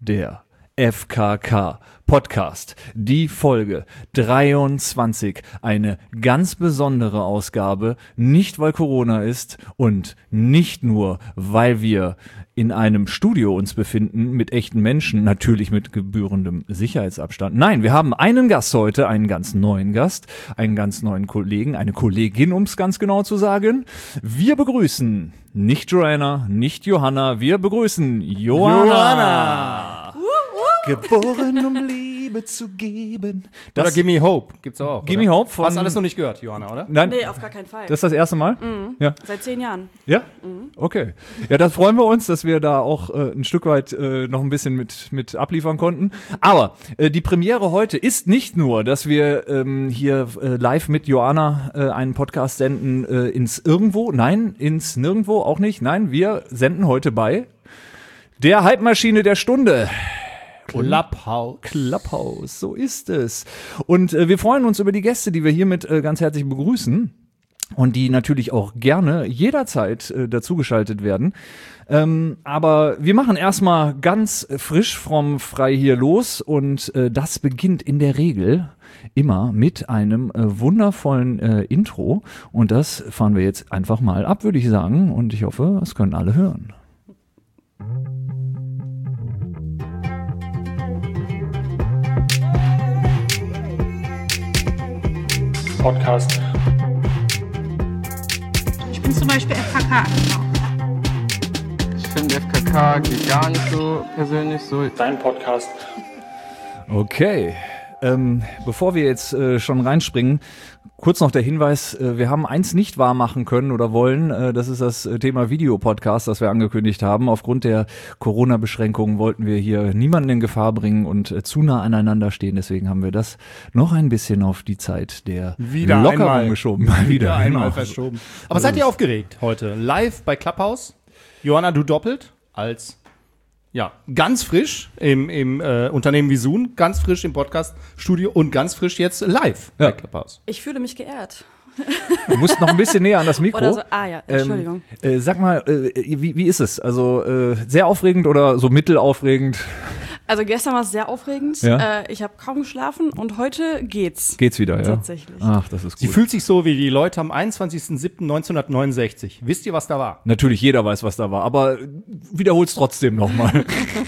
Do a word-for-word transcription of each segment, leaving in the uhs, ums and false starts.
der F K K Podcast, die Folge dreiundzwanzig, eine ganz besondere Ausgabe, nicht weil Corona ist und nicht nur, weil wir in einem Studio uns befinden mit echten Menschen, natürlich mit gebührendem Sicherheitsabstand. Nein, wir haben einen Gast heute, einen ganz neuen Gast, einen ganz neuen Kollegen, eine Kollegin, um es ganz genau zu sagen. Wir begrüßen nicht Joanna, nicht Johanna, wir begrüßen Johanna. Johanna. Geboren, um Liebe zu geben. Das oder Gimme Hope gibt's auch. Gimme Hope von... Hast alles noch nicht gehört, Johanna, oder? Nein. Nee, auf gar keinen Fall. Das ist das erste Mal? Mhm. Ja. Seit zehn Jahren. Ja? Mhm. Okay. Ja, das freuen wir uns, dass wir da auch äh, ein Stück weit äh, noch ein bisschen mit, mit abliefern konnten. Aber äh, die Premiere heute ist nicht nur, dass wir ähm, hier äh, live mit Johanna äh, einen Podcast senden äh, ins Irgendwo. Nein, ins Nirgendwo auch nicht. Nein, wir senden heute bei der Hype-Maschine der Stunde. Clubhouse. Clubhouse, so ist es. Und äh, wir freuen uns über die Gäste, die wir hiermit äh, ganz herzlich begrüßen und die natürlich auch gerne jederzeit äh, dazugeschaltet werden. Ähm, aber wir machen erstmal ganz frisch vom Frei hier los und äh, das beginnt in der Regel immer mit einem äh, wundervollen äh, Intro und das fahren wir jetzt einfach mal ab, würde ich sagen, und ich hoffe, es können alle hören. Podcast. Ich bin zum Beispiel F K K. Ich finde F K K geht gar nicht so persönlich so. Dein Podcast. Okay, ähm, bevor wir jetzt äh, schon reinspringen, kurz noch der Hinweis, äh, wir haben eins nicht wahr machen können oder wollen, äh, das ist das Thema Videopodcast, das wir angekündigt haben. Aufgrund der Corona-Beschränkungen wollten wir hier niemanden in Gefahr bringen und äh, zu nah aneinander stehen, deswegen haben wir das noch ein bisschen auf die Zeit der wieder Lockerung einmal, geschoben. Wieder, wieder einmal verschoben. Aber seid ihr aufgeregt heute? Live bei Clubhouse. Johanna, du doppelt als... Ja, ganz frisch im, im äh, Unternehmen Visun, ganz frisch im Podcast-Studio und ganz frisch jetzt live ja. bei Clubhouse. Ich fühle mich geehrt. Du musst noch ein bisschen näher an das Mikro. Oder so, ah ja, Entschuldigung. Ähm, äh, sag mal, äh, wie, wie ist es? Also äh, sehr aufregend oder so mittelaufregend? Also gestern war es sehr aufregend. Ja? Äh, ich habe kaum geschlafen und heute geht's. Geht's wieder, ja? Tatsächlich. Ach, das ist gut. Sie fühlt sich so wie die Leute am einundzwanzigsten siebten neunzehnhundertneunundsechzig. Wisst ihr, was da war? Natürlich, jeder weiß, was da war, aber wiederhol's trotzdem nochmal.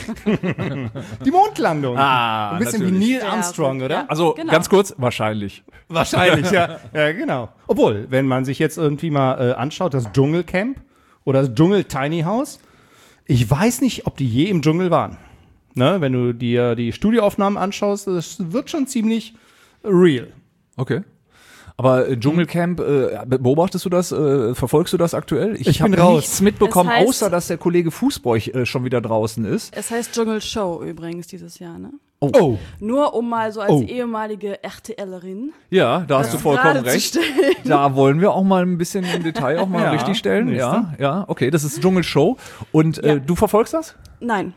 Die Mondlandung. Ah, ein bisschen natürlich. wie Neil Ja, Armstrong, oder? ja. Also Genau. ganz kurz, wahrscheinlich. Wahrscheinlich, ja. Ja, genau. Obwohl, wenn man sich jetzt irgendwie mal äh, anschaut, das Dschungelcamp oder das Dschungel Tiny House, ich weiß nicht, ob die je im Dschungel waren. Ne? Wenn du dir die Studioaufnahmen anschaust, das wird schon ziemlich real. Okay. Aber äh, Dschungelcamp, äh, beobachtest du das, äh, verfolgst du das aktuell? Ich bin hab raus. nichts mitbekommen, Es heißt- außer dass der Kollege Fußbräuch äh, schon wieder draußen ist. Es heißt Jungle Show übrigens dieses Jahr, ne? Oh. Nur um mal so als Oh. ehemalige RTLerin Ja, da hast du vollkommen gerade zu recht. stellen. Da wollen wir auch mal ein bisschen im Detail auch mal Ja, richtig stellen. nächste. Ja, ja, okay, das ist Dschungelshow. Und äh, Ja. du verfolgst das? Nein,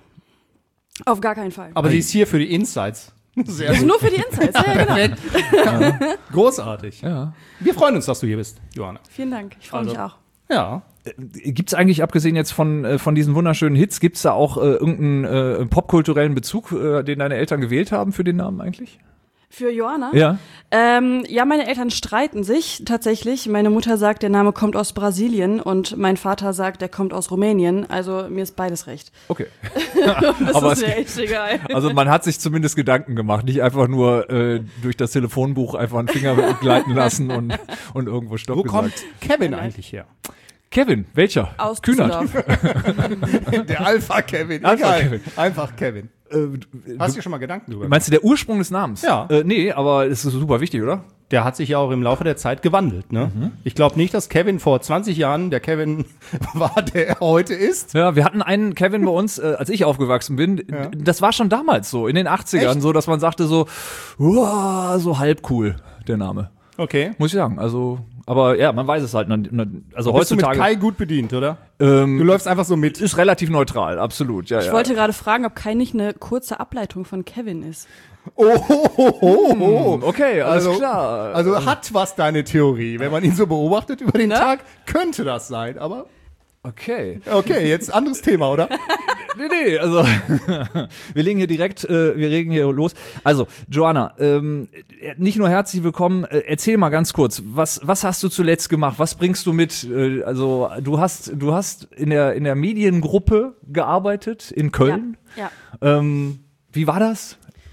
auf gar keinen Fall. Aber sie ist hier für die Insights. Sehr Also nur für die Insights, ja, genau. großartig. Ja. Wir freuen uns, dass du hier bist, Johanna. Vielen Dank, ich freue Also- mich auch. Ja. Gibt's eigentlich, abgesehen jetzt von, äh, von diesen wunderschönen Hits, gibt's da auch äh, irgendeinen äh, popkulturellen Bezug, äh, den deine Eltern gewählt haben für den Namen eigentlich? Für Johanna? Ja. Ähm, ja, meine Eltern streiten sich tatsächlich. Meine Mutter sagt, der Name kommt aus Brasilien und mein Vater sagt, der kommt aus Rumänien. Also mir ist beides recht. Okay. Das Aber ist es- mir echt egal. Also man hat sich zumindest Gedanken gemacht, nicht einfach nur äh, durch das Telefonbuch einfach einen Finger gleiten lassen und, und irgendwo Stopp Wo gesagt. kommt Kevin Nein. eigentlich her? Kevin, welcher? Aus Kühnert. Düsseldorf. Der Alpha Kevin. Alpha Egal. Kevin. Einfach Kevin. Äh, du, Hast du dir schon mal Gedanken drüber gemacht? meinst du der Ursprung des Namens? Ja. Äh, nee, aber es ist super wichtig, oder? Der hat sich ja auch im Laufe der Zeit gewandelt. Ne? Mhm. Ich glaube nicht, dass Kevin vor zwanzig Jahren der Kevin war, der er heute ist. Ja, wir hatten einen Kevin bei uns, äh, als ich aufgewachsen bin. Ja. D- Das war schon damals so, in den achtzigern, Echt? so, dass man sagte so, uah, so halb cool, der Name. Okay. Muss ich sagen, also, aber ja, man weiß es halt. Also Bist du mit heutzutage Kai gut bedient, oder? ähm, Du läufst einfach so mit. ist relativ neutral, absolut. Ja, Ich ja. wollte gerade fragen, ob Kai nicht eine kurze Ableitung von Kevin ist. Oh, oh, oh, oh, oh. Okay, alles Also- klar. Also hat was deine Theorie. Wenn man ihn so beobachtet über den Ne? Tag, könnte das sein. Aber Okay. okay, jetzt anderes Thema, oder? nee, nee, also wir legen hier direkt, äh, wir legen hier los. Also, Joanna, ähm, nicht nur herzlich willkommen, äh, erzähl mal ganz kurz, was, was hast du zuletzt gemacht? Was bringst du mit? Äh, also, du hast, du hast in der, in der Mediengruppe gearbeitet in Köln. Ja. ja. Ähm, wie war das?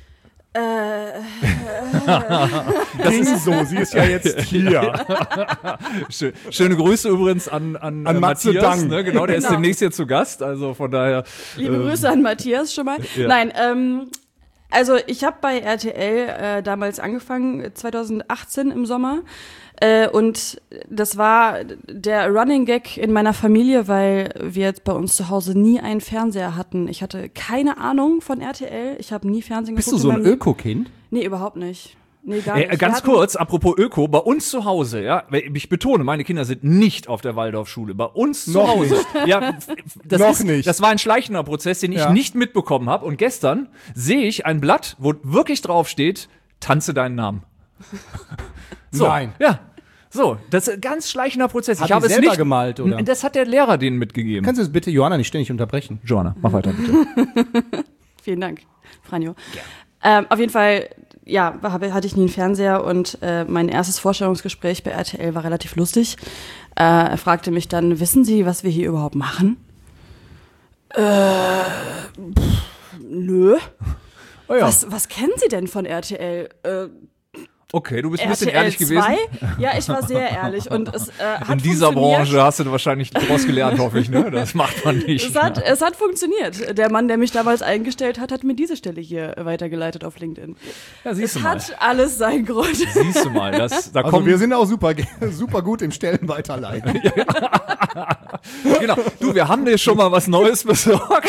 Das ist so, sie ist ja jetzt hier. Schön, schöne Grüße übrigens an, an, An äh, Matze Matthias, Dang. ne? Genau, der ist Genau. demnächst hier zu Gast, also von daher. Liebe ähm, Grüße an Matthias schon mal. ja. Nein, ähm, also ich habe bei R T L äh, damals angefangen, zwanzig achtzehn im Sommer. Äh, und das war der Running Gag in meiner Familie, weil wir jetzt bei uns zu Hause nie einen Fernseher hatten. Ich hatte keine Ahnung von R T L. Ich habe nie Fernsehen Bist du geguckt. so in ein meinem- Öko-Kind? Nee, überhaupt nicht. Nee, gar Äh, nicht. Wir ganz hatten- kurz, apropos Öko, bei uns zu Hause, ja, ich betone, meine Kinder sind nicht auf der Waldorfschule. Bei uns zu Noch Hause. Ja, f- das Noch ist, nicht. Das war ein schleichender Prozess, den ich Ja. nicht mitbekommen habe. Und gestern sehe ich ein Blatt, wo wirklich drauf steht, tanze deinen Namen. So, Nein. Ja. So, das ist ein ganz schleichender Prozess. Hat ich die habe es selber nicht gemalt, oder? Das hat der Lehrer denen mitgegeben. Kannst du es bitte Johanna nicht ständig unterbrechen? Joanna, mach weiter bitte. Vielen Dank, Franjo. Ähm, auf jeden Fall, ja, habe, hatte ich nie einen Fernseher und äh, mein erstes Vorstellungsgespräch bei R T L war relativ lustig. Äh, er fragte mich dann, wissen Sie, was wir hier überhaupt machen? Äh, pff, nö. Oh ja. Was, was kennen Sie denn von R T L? Äh, Okay, du bist ein bisschen R T L ehrlich gewesen. zwei? Ja, ich war sehr ehrlich und es äh, hat In dieser funktioniert. Branche hast du wahrscheinlich daraus gelernt, hoffe ich, ne? Das macht man nicht. Es hat, es hat funktioniert. Der Mann, der mich damals eingestellt hat, hat mir diese Stelle hier weitergeleitet auf LinkedIn. Ja, siehst Es du mal. hat alles seinen Grund. Siehst du mal, das, da Also kommen wir sind auch super, super gut im Stellen weiterleiten. genau. Du, wir haben dir schon mal was Neues besorgt.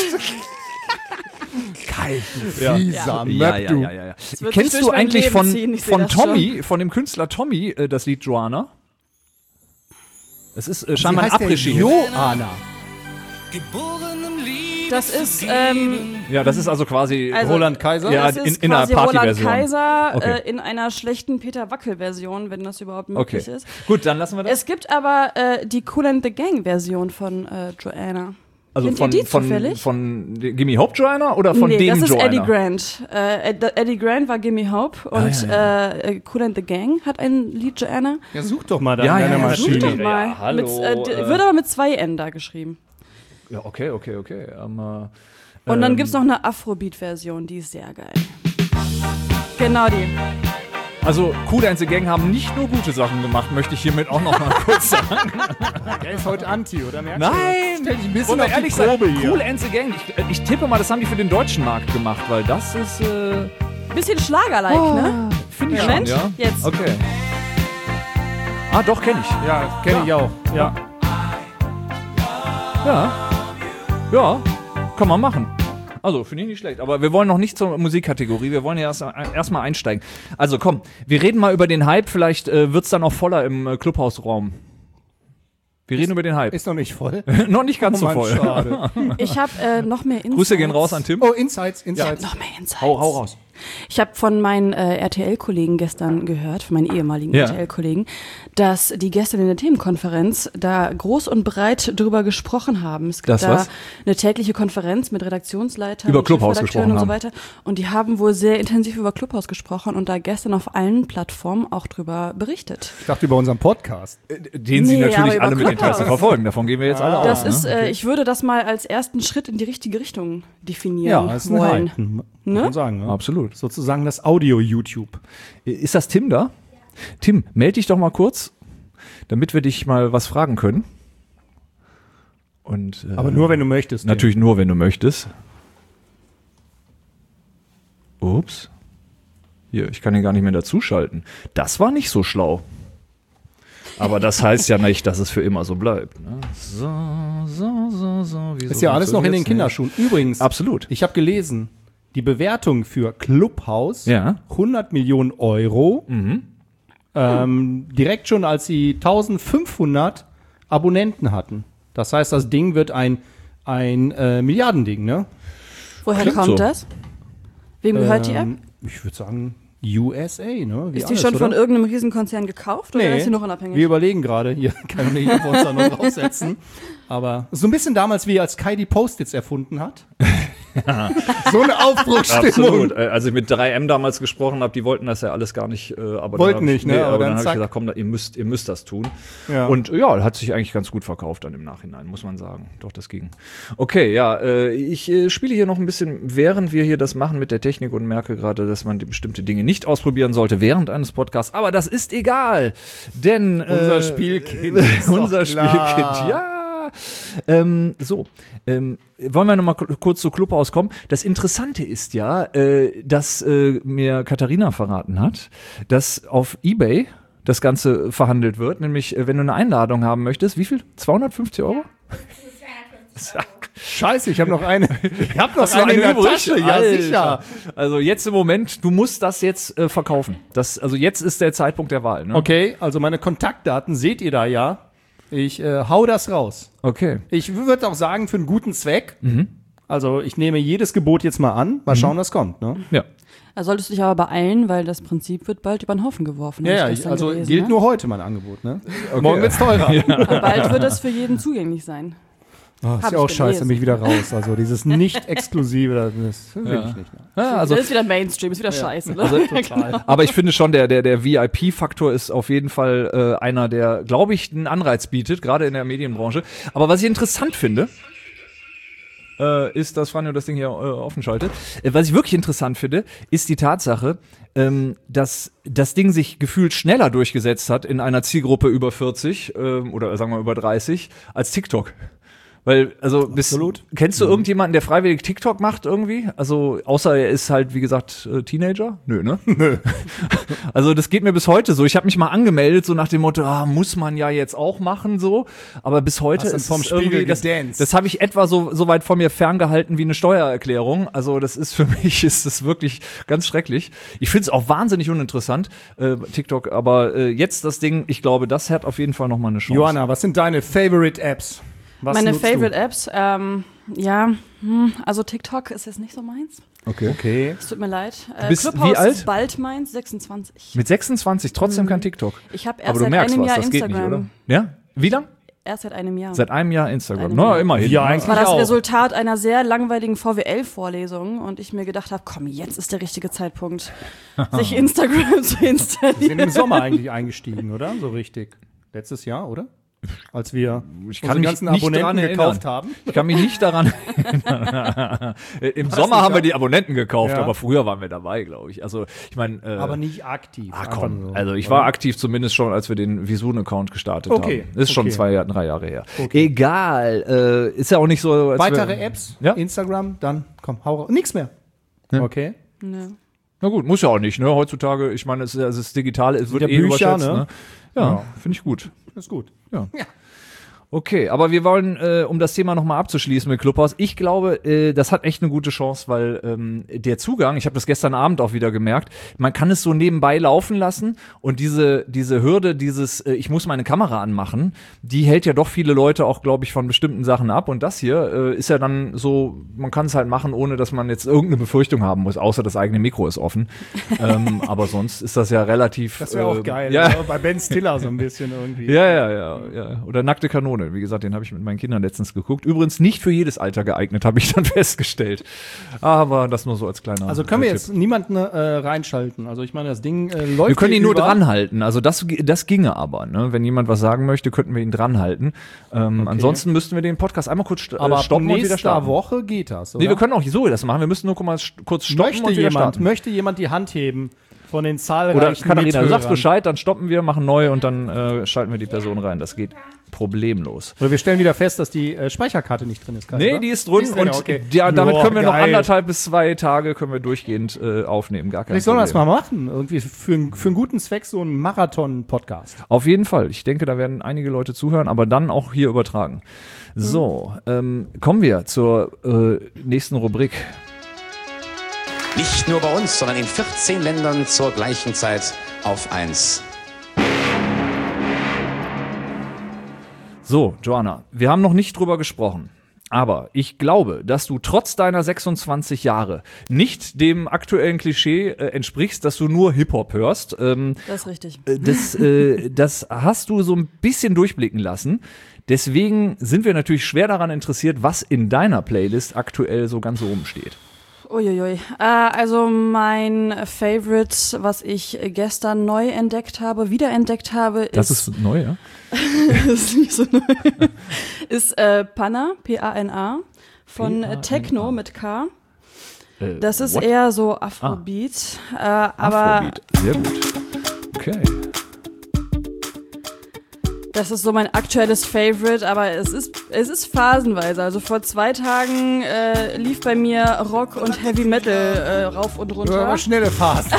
Fieser Möb, Ja, ja, du. ja, ja, ja. wird Kennst sich du durch mein eigentlich Leben von, ziehen, ich seh von das Tommy, von dem Künstler Tommy, äh, das Lied Joanna? Es ist äh, Wie scheinbar ein heißt der? Après-Ski. Johanna. Das ist, ähm, Ja, das ist also quasi Also, Roland Kaiser? Ja, das in- ist in einer quasi Roland Partyversion. Kaiser Okay. äh, in einer schlechten Peter Wackel-Version, wenn das überhaupt okay. möglich ist. Gut, dann lassen wir das. Es gibt aber äh, die Cool and the Gang-Version von äh, Joanna. Also Kennt von, ihr die von, zufällig? von Gimme Hope Joanna oder von nee, dem das ist Joanna? Eddie Grant. Äh, Ed- Eddie Grant war Gimme Hope und ja, Äh, Cool and the Gang hat ein Lied Joanna. Ja, such doch mal da Ja, in ja, deiner ja, Maschine. Such doch Ja, mal. ja, hallo, Mit, äh, d- äh. wird aber mit zwei N da geschrieben. Ja, okay, okay, okay. Ähm, äh, Und dann ähm, gibt's noch eine Afrobeat-Version, die ist sehr geil. Genau die. Also, Cool and the Gang haben nicht nur gute Sachen gemacht, möchte ich hiermit auch noch mal kurz sagen. Der ist heute Anti, oder? Merkst Nein! du? Stell dich ein bisschen Wollen wir auf die ehrlich Probe sein, hier. Cool and the Gang, ich, ich tippe mal, das haben die für den deutschen Markt gemacht, weil das ist, äh, Bisschen Schlagerlike, ne? finde ich Moment, schon, ja? jetzt. Okay. Ah, doch, kenne ich. Ja, kenne ich auch. Ja. Ja. Ja, kann man machen. Also, finde ich nicht schlecht. Aber wir wollen noch nicht zur Musikkategorie. Wir wollen ja erst, erst mal einsteigen. Also, komm, wir reden mal über den Hype. Vielleicht äh, wird es dann noch voller im äh, Clubhausraum. Wir reden über den Hype. Ist noch nicht voll. noch nicht ganz Oh so Mann, voll. schade. Ich habe äh, noch mehr Insights. Grüße gehen raus an Tim. Oh, Insights, Insights. Noch mehr Insights. Hau, hau raus. Ich habe von meinen äh, R T L-Kollegen gestern gehört, von meinen ehemaligen Ja. R T L-Kollegen, dass die gestern in der Themenkonferenz da groß und breit drüber gesprochen haben. Es gibt Das da was? eine tägliche Konferenz mit Redaktionsleitern, Über und Clubhouse Chefredakteuren gesprochen und so weiter. Und die haben wohl sehr intensiv über Clubhouse gesprochen und da gestern auf allen Plattformen auch drüber berichtet. Ich dachte über unseren Podcast. Den sie Nee, aber natürlich über alle mit Clubhouse. Interesse verfolgen. Davon gehen wir jetzt alle Das aus. ist, ne? äh, ich würde das mal als ersten Schritt in die richtige Richtung definieren das ist ein wollen. Hype. Muss Ne? man sagen. Ne? Absolut. Sozusagen das Audio-YouTube. Ist das Tim da? Tim, melde dich doch mal kurz, damit wir dich mal was fragen können. Und, äh, Aber nur, wenn du möchtest. Natürlich nur, wenn du möchtest. Ups. Hier, ich kann ihn gar nicht mehr dazuschalten. Das war nicht so schlau. Aber das heißt ja nicht, dass es für immer so bleibt. Ne? So, so, so, so. Wieso Ist ja alles noch in den funktioniert's Kinderschuhen. Übrigens, nicht? Absolut. ich habe gelesen, die Bewertung für Clubhouse, Ja. hundert Millionen Euro, ähm, direkt schon als sie eintausendfünfhundert Abonnenten hatten. Das heißt, das Ding wird ein, ein äh, Milliardending, ne? Woher Klingt kommt so. das? Wem gehört die App? Ähm, Ich würde sagen, U S A, ne? Wie Ist die alles, schon oder? von irgendeinem Riesenkonzern gekauft oder ist sie noch unabhängig? Wir überlegen gerade, hier kann man hier uns da noch draufsetzen. Aber so ein bisschen damals, wie als Kai die Post-its erfunden hat. So eine Aufbruchsstimmung. Absolut. Äh, Als ich mit drei M damals gesprochen habe, die wollten das ja alles gar nicht. Äh, aber Wollten dann hab nicht, ich, ne? Nee, Aber aber dann dann habe ich zack. gesagt, komm, da, ihr müsst, ihr müsst das tun. Ja. Und ja, hat sich eigentlich ganz gut verkauft dann im Nachhinein, muss man sagen. Doch, das ging. Okay, ja, äh, ich äh, spiele hier noch ein bisschen, während wir hier das machen mit der Technik und merke gerade, dass man die bestimmte Dinge nicht ausprobieren sollte während eines Podcasts. Aber das ist egal, denn äh, Unser Spielkind ist unser doch klar. Spielkind, ja. Ähm, so, ähm, wollen wir noch mal k- kurz zu Clubhaus kommen? Das Interessante ist ja, äh, dass äh, mir Katharina verraten hat, dass auf eBay das Ganze verhandelt wird, nämlich äh, wenn du eine Einladung haben möchtest, wie viel? zweihundertfünfzig Euro? Scheiße, ich habe noch eine. Ich habe noch Hast du eine in der übrig? Tasche. Ja, Alter. sicher. Also jetzt im Moment, du musst das jetzt äh, verkaufen. Das, also jetzt ist der Zeitpunkt der Wahl. Ne? Okay, also meine Kontaktdaten seht ihr da ja. Ich äh, hau das raus. Okay. Ich würde auch sagen, für einen guten Zweck. Also ich nehme jedes Gebot jetzt mal an. Mal schauen, was kommt. Ne? Ja. Da solltest du dich aber beeilen, weil das Prinzip wird bald über den Haufen geworfen. Ja, hab ja, ich ich, gestern also gelesen, gilt ne? nur heute mein Angebot. Ne? Morgen wird's teurer. Aber bald wird das für jeden zugänglich sein. Oh, ist Hab ja auch ich scheiße, gelesen. mich wieder raus. Also dieses Nicht-Exklusive, das will ich nicht. Ne? Ja, Also also ist wieder Mainstream, ist wieder scheiße. Ne? Total. aber ich finde schon, der, der, der V I P-Faktor ist auf jeden Fall äh, einer, der, glaube ich, einen Anreiz bietet, gerade in der Medienbranche. Aber was ich interessant finde, äh, ist, dass Franjo das Ding hier äh, offen schaltet. Äh, was ich wirklich interessant finde, ist die Tatsache, ähm, dass das Ding sich gefühlt schneller durchgesetzt hat in einer Zielgruppe über vierzig ähm, oder sagen wir über dreißig als TikTok. Weil, also, bist, Absolut. kennst du irgendjemanden, der freiwillig TikTok macht irgendwie? Also, außer er ist halt, wie gesagt, äh, Teenager? Nö, ne? Nö. Also, das geht mir bis heute so. Ich habe mich mal angemeldet, so nach dem Motto, ah, muss man ja jetzt auch machen, so. Aber bis heute Hast du ist vom es Spiegel irgendwie, das, gedanced? das habe ich etwa so, so weit von mir ferngehalten wie eine Steuererklärung. Also, das ist für mich, ist das wirklich ganz schrecklich. Ich finde es auch wahnsinnig uninteressant, äh, TikTok. Aber äh, jetzt das Ding, ich glaube, das hat auf jeden Fall noch mal eine Chance. Johanna, was sind deine Favorite Apps? Was Meine nutzt Favorite du? Apps, ähm, ja, hm, also TikTok ist jetzt nicht so meins. Okay. Okay. Es tut mir leid. Äh, bist Clubhouse wie alt? ist bald meins, sechsundzwanzig. Mit sechsundzwanzig trotzdem kein TikTok. Ich habe erst Aber du seit merkst einem was, Jahr das geht nicht, Instagram. oder? Ja? Wie lang? Erst seit einem Jahr. Seit einem Jahr Instagram. einem Na, Jahr. immerhin. Ja, ne? eigentlich. Das war das auch. Resultat einer sehr langweiligen V W L-Vorlesung und ich mir gedacht habe, komm, jetzt ist der richtige Zeitpunkt, sich Instagram zu Wir installieren. sind im Sommer eigentlich eingestiegen, oder? So richtig. Letztes Jahr, oder? Als wir Ich unsere kann mich ganzen nicht Abonnenten daran erinnern. gekauft haben. Ich kann mich nicht daran erinnern. Im Sommer nicht, haben wir ja? die Abonnenten gekauft, Ja. aber früher waren wir dabei, glaube ich. Also, ich meine. Äh, Aber nicht aktiv. Ah, einfach komm. nur so. Also ich war aktiv zumindest schon, als wir den Visun-Account gestartet Okay, haben. Ist schon okay. zwei, drei Jahre her. Okay. Egal. Äh, ist ja auch nicht so. Als Weitere wir, Apps? Ja? Instagram? Dann komm, hau raus. Nix mehr. Okay. Nö. Na gut, muss ja auch nicht, ne? Heutzutage, ich meine, es ist, es ist digital, es wird ja eh Bücher, überschätzt, ne? ne? Ja, finde ich gut. Ist gut. Okay, aber wir wollen, äh, um das Thema nochmal abzuschließen mit Clubhouse, ich glaube, äh, das hat echt eine gute Chance, weil ähm, der Zugang, ich habe das gestern Abend auch wieder gemerkt, man kann es so nebenbei laufen lassen und diese diese Hürde, dieses, äh, ich muss meine Kamera anmachen, die hält ja doch viele Leute auch, glaube ich, von bestimmten Sachen ab und das hier äh, ist ja dann so, man kann es halt machen, ohne dass man jetzt irgendeine Befürchtung haben muss, außer das eigene Mikro ist offen, ähm, aber sonst ist das ja relativ... Das wäre auch äh, geil. Ja. Ja. Bei Ben Stiller so ein bisschen irgendwie. Ja, ja, ja, ja. Oder Nackte Kanone. Wie gesagt, den habe ich mit meinen Kindern letztens geguckt. Übrigens nicht für jedes Alter geeignet, habe ich dann festgestellt. Aber das nur so als kleiner Also können wir äh, jetzt niemanden äh, reinschalten. Also ich meine, das Ding äh, läuft. Wir können ihn nur über. dran halten. Also das, das ginge aber. Ne? Wenn jemand was sagen möchte, könnten wir ihn dran halten. Ähm, Ansonsten müssten wir den Podcast einmal kurz st äh, Aber ab stoppen und wieder nächster starten. Woche geht das, oder? Nee, wir können auch so das machen. Wir müssen nur guck mal st- kurz stoppen möchte und wieder jemand, starten. möchte jemand die Hand heben von den zahlreichen Oder Katharina, du Mithörern? sagst Bescheid, dann stoppen wir, machen neu und dann äh, schalten wir die Person rein. Das geht problemlos. Oder wir stellen wieder fest, dass die äh, Speicherkarte nicht drin ist. Kai, Nee, oder? die ist drin Ist drin, und okay. ja, damit Joa, können wir noch geil. anderthalb bis zwei Tage können wir durchgehend äh, aufnehmen. Gar kein Vielleicht sollen wir das Problem. mal machen. Irgendwie für, einen- für einen guten Zweck so einen Marathon-Podcast. Auf jeden Fall. Ich denke, da werden einige Leute zuhören, aber dann auch hier übertragen. So, ähm, kommen wir zur äh, nächsten Rubrik. Nicht nur bei uns, sondern in vierzehn Ländern zur gleichen Zeit auf eins. So, Joanna, wir haben noch nicht drüber gesprochen. Aber ich glaube, dass du trotz deiner sechsundzwanzig Jahre nicht dem aktuellen Klischee äh, entsprichst, dass du nur Hip-Hop hörst. Ähm, Das ist richtig. äh, das, äh, das hast du so ein bisschen durchblicken lassen. Deswegen sind wir natürlich schwer daran interessiert, was in deiner Playlist aktuell so ganz oben steht. Uiuiui. Äh, also mein Favorite, was ich gestern neu entdeckt habe, wiederentdeckt habe, Das ist, ist neu, ja? das ist nicht so neu, ist äh, Panna, P A N A, von P A N A. Techno mit K. Äh, Das ist what? eher so Afrobeat, äh, aber Afrobeat. Sehr gut. Okay. das ist so mein aktuelles Favorite, aber es ist, es ist phasenweise. Also vor zwei Tagen äh, lief bei mir Rock und Heavy Metal äh, rauf und runter. Aber schnelle Phasen.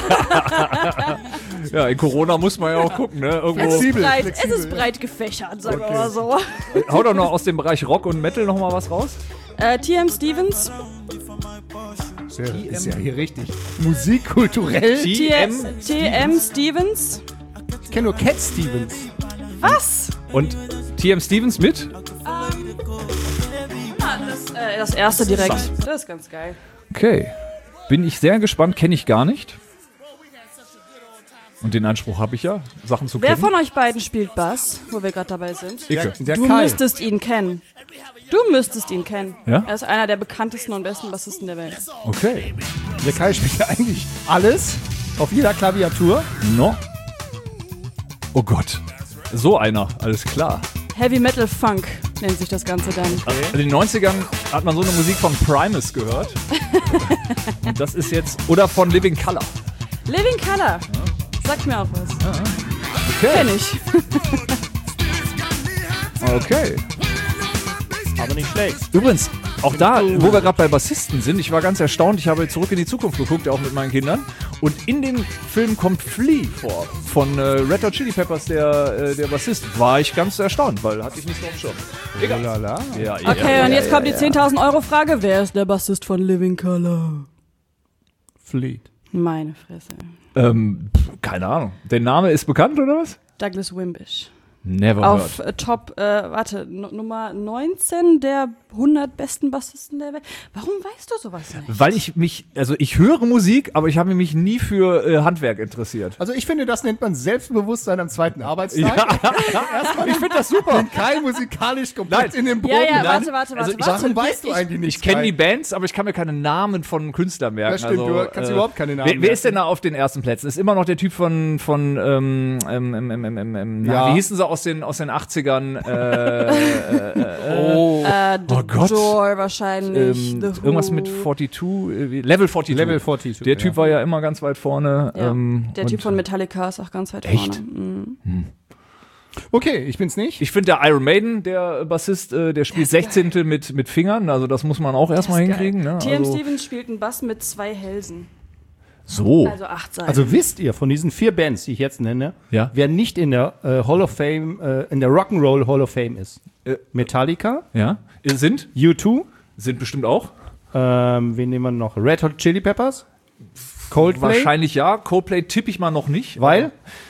Ja, in Corona muss man ja auch gucken, ne? Irgendwo. Es ist, Flexibel, breit, flexibel. es ist breit gefächert, sagen wir mal so. Hau doch noch aus dem Bereich Rock und Metal noch mal was raus. Äh, T M Stevens, Sehr, ist ja hier richtig. Musikkulturell. T M, T M Stevens. Ich kenne nur Cat Stevens. Was? Und T M Stevens mit? Ah, das, äh, das erste direkt. Das ist ganz geil. Okay. Bin ich sehr gespannt, kenne ich gar nicht. Und den Anspruch habe ich ja, Sachen zu Wer kennen. von euch beiden spielt Bass, wo wir gerade dabei sind? Icke. Der Du Kai. müsstest ihn kennen. Du müsstest ihn kennen. Ja? Er ist einer der bekanntesten und besten Bassisten der Welt. Okay. Der Kai spielt ja eigentlich alles auf jeder Klaviatur. No. Oh Gott. So einer, alles klar. Heavy Metal Funk nennt sich das Ganze dann. In den neunzigern hat man so eine Musik von Primus gehört. Und das ist jetzt, oder von Living Colour. Living Colour. Sagt mir auch was. Okay. Kenn ich. Okay. Aber nicht schlecht. Übrigens, auch da, wo wir gerade bei Bassisten sind, ich war ganz erstaunt, ich habe Zurück in die Zukunft geguckt, auch mit meinen Kindern. Und in dem Film kommt Flea vor, von äh, Red Hot Chili Peppers, der, äh, der Bassist. War ich ganz erstaunt, weil hatte ich nicht so auf dem Schirm. Egal. Lala. Ja, Okay, ja, und ja, jetzt ja, kommt die ja. zehntausend Euro Frage. Wer ist der Bassist von Living Colour? Fleet. Meine Fresse. Ähm, pf, keine Ahnung. Der Name ist bekannt, oder was? Douglas Wimbish. Never Auf heard. äh, Top, äh, warte, N- Nummer neunzehn der hundert besten Bassisten der Welt. Warum weißt du sowas nicht? Weil ich mich, also ich höre Musik, aber ich habe mich nie für äh, Handwerk interessiert. Also ich finde, das nennt man Selbstbewusstsein am zweiten Arbeitstag. Erstmal, ich finde das super. Wenn Kai musikalisch komplett in den Boden Ja, ja, landet. warte, warte, warte. Also ich warte. Warum weißt du ich, eigentlich nicht, Ich kenne Kai? die Bands, aber ich kann mir keine Namen von Künstlern merken. Das stimmt, also, du kannst überhaupt keine Namen wer, wer ist merken. denn da auf den ersten Plätzen? Ist immer noch der Typ von, von ähm, ähm, ähm, ähm, ähm, ähm, na, Ja. wie hießen sie aus den, aus den achtzigern? Äh, äh, Oh. Äh, Oh Gott. Door wahrscheinlich. ähm, The irgendwas Who. mit zweiundvierzig, äh, wie- Level zweiundvierzig. Level zweiundvierzig, Der Typ ja. war ja immer ganz weit vorne. Ja, ähm, der und Typ von Metallica ist auch ganz weit Echt? vorne. Mhm. Okay, ich bin's nicht. Ich finde, der Iron Maiden, der Bassist, äh, der spielt Sechzehntel mit, mit Fingern. Also das muss man auch erstmal Das ist hinkriegen. geil. Ne? T M Also, Stevens spielt einen Bass mit zwei Hälsen. so. Also acht Seiten. Also wisst ihr, von diesen vier Bands, die ich jetzt nenne, Ja. wer nicht in der äh, Hall of Fame, äh, in der Rock'n'Roll Hall of Fame ist? Äh, Metallica, Ja. Sind? U zwei, Sind bestimmt auch. ähm, wen nehmen wir noch? Red Hot Chili Peppers, Coldplay, Wahrscheinlich ja. Coldplay tippe ich mal noch nicht. weil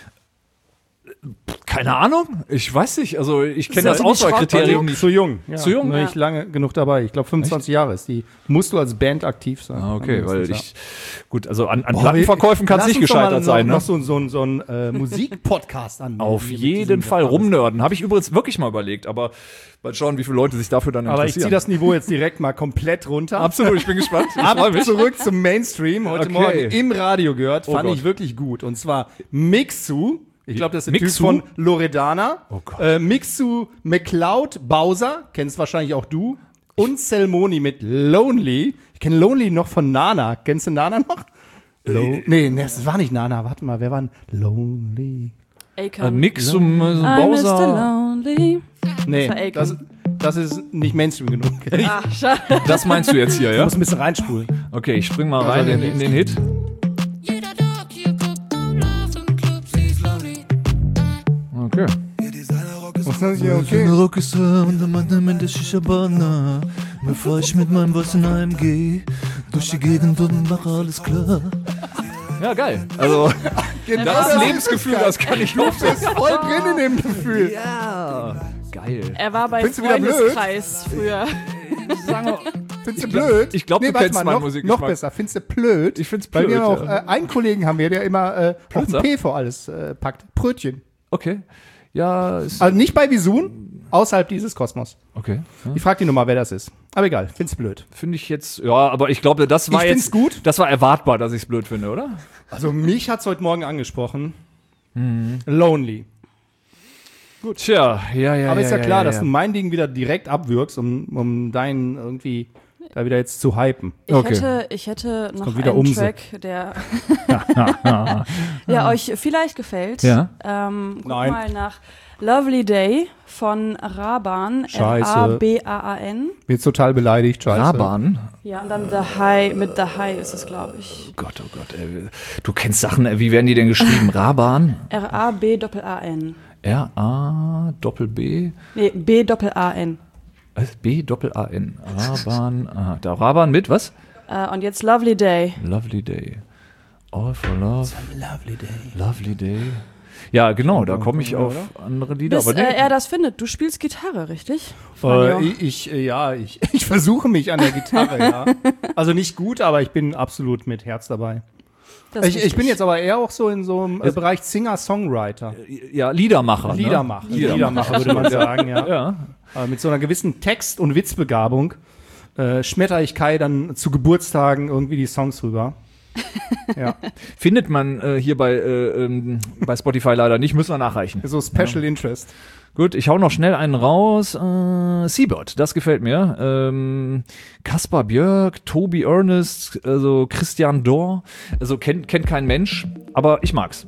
Keine Ahnung. Ich weiß nicht. Also ich kenne das Sind die Auswahlkriterium nicht. zu jung. Ja, Zu jung? Noch nicht lange genug dabei. Ich glaube fünfundzwanzig Jahre ist die. Musst du als Band aktiv sein. Ah, okay, weil Mindestens, ich. Gut, also an, an Boah, Plattenverkäufen kann es lass nicht uns doch mal gescheitert noch, sein, ne? Noch so, so, so ein äh, Musikpodcast an. Auf jeden Fall rumnörden. Habe ich übrigens wirklich mal überlegt, aber mal schauen, wie viele Leute sich dafür dann Aber ich interessieren. ziehe das Niveau jetzt direkt mal komplett runter. Absolut, ich bin gespannt. Ich Ab freu mich. zurück zum Mainstream. Heute Okay. Morgen im Radio gehört. Oh Fand Gott. ich wirklich gut. Und zwar Mixu. Ich glaube, das ist der Typ Mixu? von Loredana. Oh Gott. Äh, Mixu McCloud Bowser. Kennst wahrscheinlich auch du. Und Selmoni mit Lonely. Ich kenne Lonely noch von Nana. Kennst du Nana noch? Lo nee, nee, das war nicht Nana. Warte mal, wer war denn Lonely? Ein Akon. Mix zum äh, I'm Mister Bowser. Lonely. Nee, war Akon. das, das ist nicht Mainstream genug. Ich Ah, schade. Das meinst du jetzt hier, ja? muss ein bisschen reinspulen. Okay, ich spring mal rein in, in den Hit. Okay. Was ist hier okay? Rockstar und am Mann in der Shisha-Bar, bevor ich mit meinem Boss in A M G durch die Gegend und mache alles klar. Ja, geil. Also, Genau das ist ist Lebensgefühl, es, das kann ich nur. Das ist voll drin in dem Gefühl. Ja, geil. Er war bei Findest du wieder blöd? Freundeskreis früher. sagen, Findest du blöd? ich glaub, du warte kennst mal, meinen noch, Musikgeschmack. noch besser. Findest du blöd? Ich find's Weil blöd, wir auch ja. äh, einen Kollegen haben wir, der immer äh, auch Blödser? ein P vor alles äh, packt. Brötchen. okay. Ja, ist, Also nicht bei Visun, außerhalb dieses Kosmos. okay. Ja. Ich frag die Nummer, wer das ist. Aber egal, find's blöd. Finde ich jetzt, ja, aber ich glaube, das war Ich find's jetzt gut. Das war erwartbar, dass ich es blöd finde, oder? Also mich hat's heute Morgen angesprochen. Lonely. Gut. Tja, ja, ja. Aber ist ja, ja klar, ja, dass ja. du mein Ding wieder direkt abwürgst, um, um deinen irgendwie da wieder jetzt zu hypen. Ich, Okay. hätte, ich hätte noch kommt wieder einen Umse. Track, der, der euch vielleicht gefällt. Ja. Ähm, guck Nein. mal nach Lovely Day von Raban. Scheiße. R A B A A N. Bin jetzt total beleidigt, scheiße. Raban. Ja, und dann The High, mit The High ist es, glaube ich. Gott, oh Gott, ey. Du kennst Sachen, ey, wie werden die denn geschrieben? Raban? R A B A A N. R A Doppel B Nee, B A A N. Was? B Doppel A N. Raban. Aha, da Raban mit was? Äh, und jetzt Lovely Day. Lovely Day. All for Love. Lovely day. Lovely Day. Ja, genau, da komme ich oder? auf andere Lieder. Bis aber äh, nee. er das findet. Du spielst Gitarre, richtig? Äh, Franjo? ich, ich, äh, ja, ich, ich versuche mich an der Gitarre, ja. Also nicht gut, aber ich bin absolut mit Herz dabei. Das ist Ich, ich richtig. bin jetzt aber eher auch so in so einem äh, Bereich Singer-Songwriter. Ja, Liedermacher. Liedermacher, Ne? Liedermacher würde man sagen, ja. Ja. Äh, mit so einer gewissen Text- und Witzbegabung äh, schmetter ich Kai dann zu Geburtstagen irgendwie die Songs rüber. Ja, Findet man äh, hier bei, äh, ähm, bei Spotify leider nicht, müssen wir nachreichen. so Special Interest. Gut, ich hau noch schnell einen raus. Äh, Seabird, das gefällt mir. Ähm, Kaspar Björk, Tobi Ernest, also Christian Dor. Also kennt, kennt kein Mensch, aber ich mag's.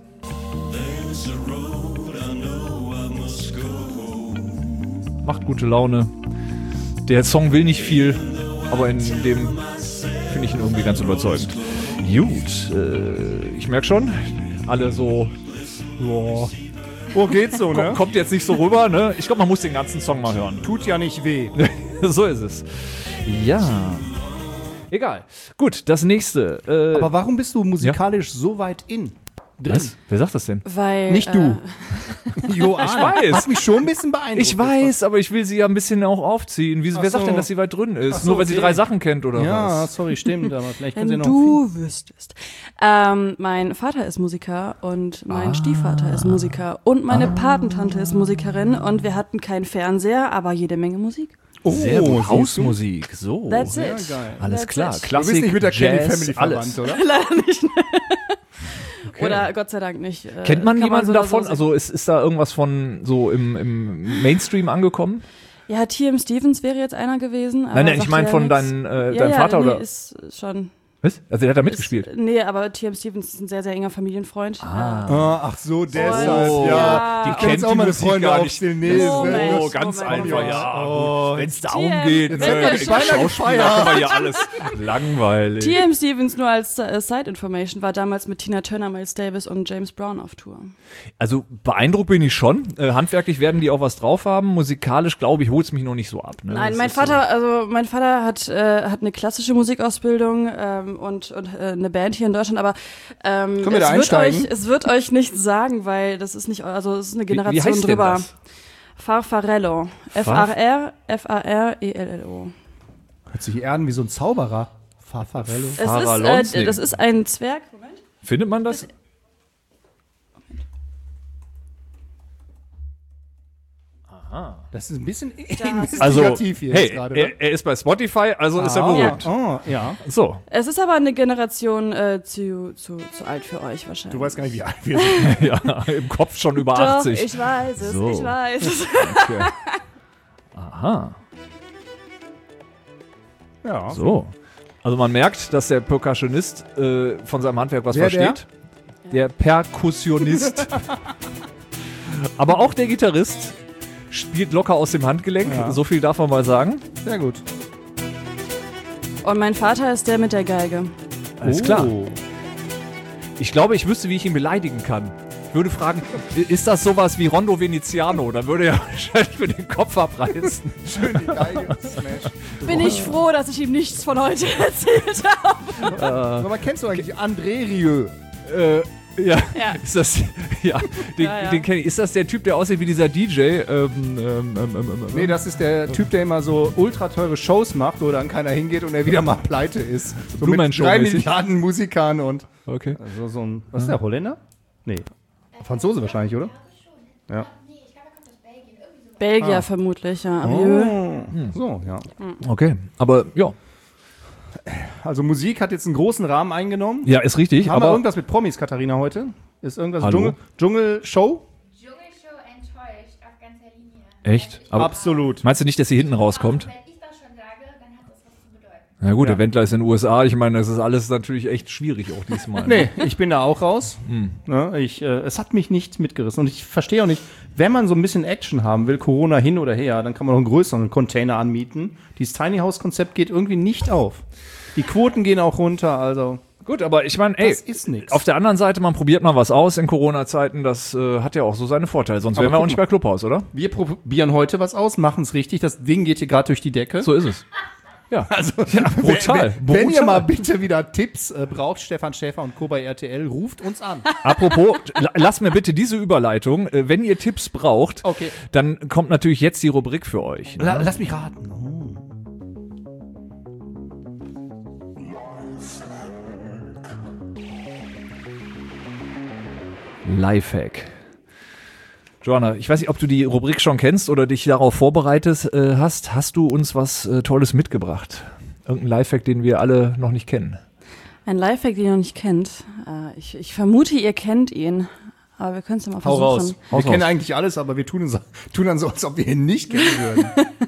Macht gute Laune. Der Song will nicht viel, aber in dem finde ich ihn irgendwie ganz überzeugend. Gut, äh, ich merk schon, alle so, Boah. Oh, geht so, ne? kommt jetzt nicht so rüber, ne? Ich glaube, man muss den ganzen Song mal hören. Tut ja nicht weh. So ist es. Ja. Egal. Gut, das nächste. Äh, Aber warum bist du musikalisch so weit in? Drin? was? Wer sagt das denn? Weil, Nicht äh, du. Joanna. Ich weiß. Hat mich schon ein bisschen beeindruckt. Ich weiß, aber ich will sie ja ein bisschen auch aufziehen. Wie, wer Ach sagt so. denn, dass sie weit drin ist? Ach so, Nur weil sie okay. drei Sachen kennt oder Ja, was? sorry, stimmt, aber vielleicht können sie Wenn noch du wüsstest. Ähm, mein Vater ist Musiker und mein Ah. Stiefvater ist Musiker und meine Patentante ist Musikerin und wir hatten keinen Fernseher, aber jede Menge Musik. Oh, Sehr gut. siehst du? Hausmusik. So. That's Sehr it. geil. Alles That's klar. it. Du Klassik, bist nicht mit der Kelly Jazz, Family alles. verwandt, oder? Leider nicht. Oder Gott sei Dank nicht. Äh, Kennt man kann jemanden so oder davon? so Also ist, ist da irgendwas von so im, im Mainstream angekommen? Ja, T M Stevens wäre jetzt einer gewesen. aber Nein, nein, ich sagt meine ja von nix. deinem äh, ja, deinem ja, Vater nee, oder? ist schon. Was? Also der hat da mitgespielt. Ist, nee, aber T M Stevens ist ein sehr, sehr enger Familienfreund. Ah. Ah, ach so, deshalb, Oh, ja. ja. Die Die kennt kennt auch die meine Musik Freunde gar auf nicht. Stilnese. Moment, Oh, ganz Moment, einfach, Moment. ja. Oh. Wenn es T darum M, geht, wenn äh, wir die schon- Schauspieler können wir ja alles. Langweilig. T M Stevens nur als äh, Side-Information war damals mit Tina Turner, Miles Davis und James Brown auf Tour. Also beeindruckt bin ich schon. Äh, handwerklich werden die auch was drauf haben. Musikalisch, glaube ich, holt es mich noch nicht so ab. Ne? Nein, Das mein ist Vater, also mein Vater hat äh, hat eine klassische Musikausbildung ähm, und und äh, eine Band hier in Deutschland, aber ähm, Können wir da es wird einsteigen? euch es wird euch nichts sagen, weil das ist nicht, eu- also es ist eine Wie- Generation wie heißt denn drüber. das? Farfarello, F A R F A R E L L O. Hört sich eher an wie so ein Zauberer. Farfarello. Es Farah ist Lonsing. äh, das ist ein Zwerg. Moment. Findet man das? Das ist ein bisschen Also, investigativ hier hey, jetzt gerade. ne? er, er ist bei Spotify, also ist er Ah, berühmt. Oh, ja. So. Es ist aber eine Generation äh, zu, zu, zu alt für euch wahrscheinlich. Du weißt gar nicht, wie alt wir sind. Ja, im Kopf schon über Doch, achtzig. ich weiß es, So. ich weiß es. Okay. Aha, Ja. so. Also man merkt, dass der Percussionist äh, von seinem Handwerk was Wer, versteht. Der, Perkussionist. Aber auch der Gitarrist spielt locker aus dem Handgelenk. Ja. So viel darf man mal sagen. Sehr gut. Und mein Vater ist der mit der Geige. Alles Oh. klar. Ich glaube, ich wüsste, wie ich ihn beleidigen kann. Ich würde fragen, ist das sowas wie Rondo Veneziano? Dann würde er wahrscheinlich mir den Kopf abreißen. Schön die Geige. Smash. Bin ich froh, dass ich ihm nichts von heute erzählt habe. Aber kennst du eigentlich André Rieu? Äh, ja. Ja. Ist das, ja, den, Ja, ja. den kenne ich. Ist das der Typ, der aussieht wie dieser D J? Ähm, ähm, ähm, ähm, Nee, das ist der Typ, der immer so ultra teure Shows macht, wo dann keiner hingeht und er wieder mal pleite ist. So Blue Man mit Show drei mäßig. Milliarden Musikern und Okay. also so ein, was ist der, Holländer? Nee, Franzose wahrscheinlich, oder? Ja. Belgier vermutlich, ja. Aber Oh. So, ja. Okay. Aber ja. Also Musik hat jetzt einen großen Rahmen eingenommen. Ja, ist richtig. Haben wir aber irgendwas mit Promis, Katharina, heute? Ist irgendwas Hallo? Dschungel, Dschungel-Show? Dschungelshow enttäuscht auf ganzer Linie. echt? Aber Absolut. meinst du nicht, dass sie hinten rauskommt? Wenn ich das schon sage, dann hat das was zu bedeuten. Na gut, Ja. der Wendler ist in den U S A. Ich meine, das ist alles natürlich echt schwierig auch diesmal. Nee, ich bin da auch raus. Hm. Ne, ich, äh, es hat mich nicht mitgerissen. Und ich verstehe auch nicht, wenn man so ein bisschen Action haben will, Corona hin oder her, dann kann man noch einen größeren Container anmieten. Dieses Tiny House Konzept geht irgendwie nicht auf. Die Quoten gehen auch runter, also Gut, aber ich meine, ey, das ist nix. auf der anderen Seite, man probiert mal was aus in Corona-Zeiten. Das äh, hat ja auch so seine Vorteile. Sonst Aber wären wir auch guck nicht mal. bei Clubhaus, oder? Wir probieren heute was aus, machen es richtig. Das Ding geht hier gerade durch die Decke. So ist es. Ja, Also, brutal, Wenn, wenn ihr brutal. mal bitte wieder Tipps äh, braucht, Stefan Schäfer und Co. bei R T L, ruft uns an. apropos, la- lasst mir bitte diese Überleitung. Äh, wenn ihr Tipps braucht, Okay. dann kommt natürlich jetzt die Rubrik für euch. La, lass mich raten. Lifehack. Joanna, ich weiß nicht, ob du die Rubrik schon kennst oder dich darauf vorbereitet äh, hast. Hast du uns was äh, Tolles mitgebracht? Irgendein Lifehack, den wir alle noch nicht kennen? ein Lifehack, den ihr noch nicht kennt. Äh, ich, ich vermute, ihr kennt ihn. Aber wir können es ja mal Hau versuchen. raus. Wir Haus kennen raus. eigentlich alles, aber wir tun, uns, tun dann so, als ob wir ihn nicht kennen würden.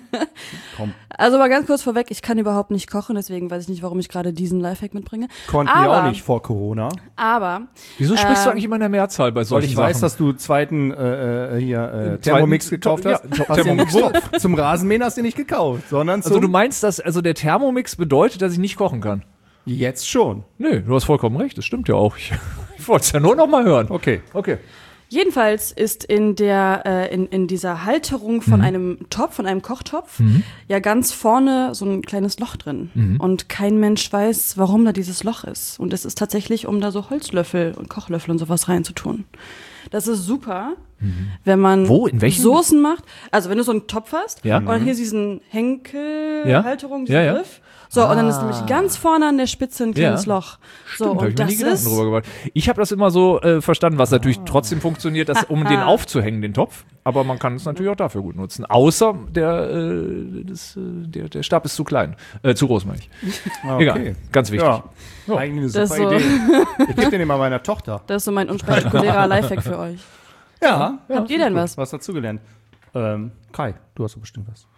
Also mal ganz kurz vorweg, ich kann überhaupt nicht kochen, deswegen weiß ich nicht, warum ich gerade diesen Lifehack mitbringe. Konnten wir Aber- auch nicht vor Corona. Aber Wieso sprichst du Ähm, eigentlich immer in der Mehrzahl bei Weil solchen ich weiß, Sachen? dass du zweiten äh, äh, hier äh, Zweiten- Thermomix gekauft ja, hast. To- hast Thermomix. Den, wo, zum Rasenmähen hast du den nicht gekauft, sondern zum Also du meinst, dass also der Thermomix bedeutet, dass ich nicht kochen kann? jetzt schon. Nö, du hast vollkommen recht, das stimmt ja auch. Ich, ich wollte es ja nur noch mal hören. Okay. Okay. jedenfalls ist in der äh, in, in dieser Halterung von einem Topf, von einem Kochtopf, ja ganz vorne so ein kleines Loch drin. Und kein Mensch weiß, warum da dieses Loch ist. Und es ist tatsächlich, um da so Holzlöffel und Kochlöffel und sowas reinzutun. Das ist super, wenn man Wo? In welchem? Soßen macht. Also wenn du so einen Topf hast Ja. und dann hier diesen Henkel, Ja. Halterung, diesen Ja, ja. Griff. So, und dann ist nämlich ganz vorne an der Spitze ein kleines Ja. Loch. So, Stimmt, hab und ich mir nie das Gedanken ist drüber gemacht. Ich habe das immer so äh, verstanden, was natürlich trotzdem funktioniert, dass, um den aufzuhängen, den Topf. Aber man kann es natürlich auch dafür gut nutzen. Außer der, äh, das, äh, der, der Stab ist zu klein. Äh, zu groß, meine ich. Ah, Egal, ganz wichtig. Ja. Ja. Eigentlich Das eine super ist so- Idee. Ich gebe den immer meiner Tochter. Das ist so mein unspektakulärer Lifehack für euch. Ja. Habt ihr denn was? Was dazugelernt? Ähm, Kai, du hast doch bestimmt was.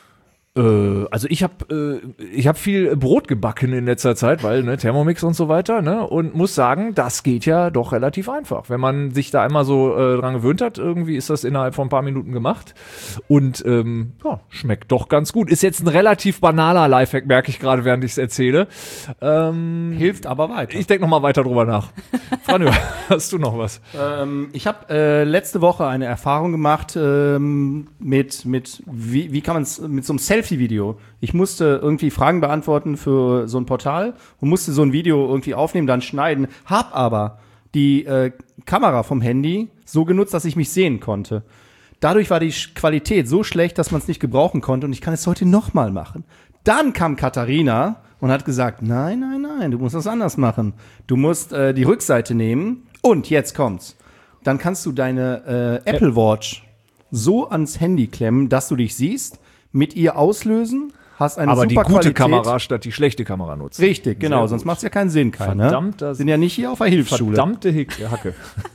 Äh, also ich habe äh, ich habe viel Brot gebacken in letzter Zeit, weil ne, Thermomix und so weiter, ne, und muss sagen, das geht ja doch relativ einfach. Wenn man sich da einmal so äh, dran gewöhnt hat, irgendwie ist das innerhalb von ein paar Minuten gemacht und ähm, ja, schmeckt doch ganz gut. Ist jetzt ein relativ banaler Lifehack, merke ich gerade, während ich es erzähle. Ähm, Hilft aber weiter. ich denke noch mal weiter drüber nach. Franjo, hast du noch was? Ähm, ich habe äh, letzte Woche eine Erfahrung gemacht ähm, mit, mit wie, wie kann man es, mit so einem Selfie-Video. Ich musste irgendwie Fragen beantworten für so ein Portal und musste so ein Video irgendwie aufnehmen, dann schneiden. Hab aber die äh, Kamera vom Handy so genutzt, dass ich mich sehen konnte. Dadurch war die Sch- Qualität so schlecht, dass man es nicht gebrauchen konnte und ich kann es heute nochmal machen. Dann kam Katharina und hat gesagt, nein, nein, nein, du musst das anders machen. Du musst äh, die Rückseite nehmen und jetzt kommt's. Dann kannst du deine äh, Apple Watch so ans Handy klemmen, dass du dich siehst, mit ihr auslösen, hast eine Aber die super gute Qualität. Kamera statt die schlechte Kamera nutzen. Richtig, genau, Sehr sonst gut. macht es ja keinen Sinn, Kai, ne? Verdammt, das- Sind ja nicht hier auf der Hilfsschule. Verdammte Hick Hacke.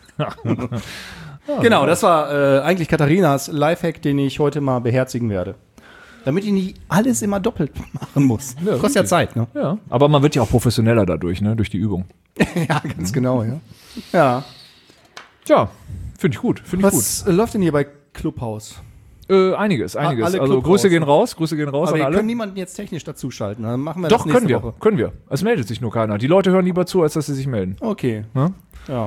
Genau, das war äh, eigentlich Katharinas Lifehack, den ich heute mal beherzigen werde. Damit ich nicht alles immer doppelt machen muss. Ja, Kostet ja richtig. Zeit, ne? Ja, aber man wird ja auch professioneller dadurch, ne, durch die Übung. Ja, ganz genau, ja. Ja. Tja, finde ich gut, finde ich Was äh, läuft denn hier bei Clubhouse? gut. Äh, einiges, einiges. alle Also Club Grüße raus. gehen raus, Grüße gehen raus Aber an wir alle. können niemanden jetzt technisch dazuschalten. Dann machen wir Doch, das nächste können wir, Woche. können wir. Es meldet sich nur keiner. Die Leute hören lieber zu, als dass sie sich melden. Okay. Ne? Ja.